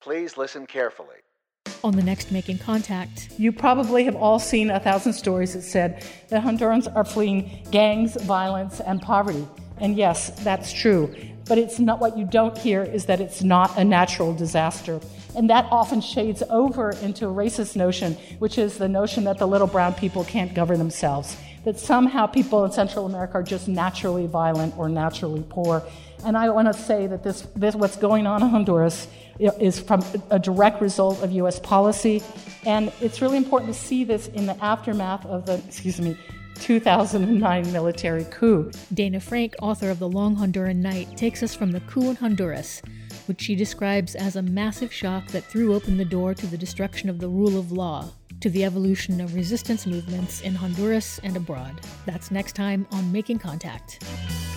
Please listen carefully. On the next Making Contact. You probably have all seen 1,000 stories that said that Hondurans are fleeing gangs, violence, and poverty. And yes, that's true. But it's not, what you don't hear is that it's not a natural disaster. And that often shades over into a racist notion, which is the notion that the little brown people can't govern themselves, that somehow people in Central America are just naturally violent or naturally poor. And I want to say that this what's going on in Honduras is from a direct result of U.S. policy, and it's really important to see this in the aftermath of the 2009 military coup. Dana Frank, author of The Long Honduran Night, takes us from the coup in Honduras, which she describes as a massive shock that threw open the door to the destruction of the rule of law, to the evolution of resistance movements in Honduras and abroad. That's next time on Making Contact.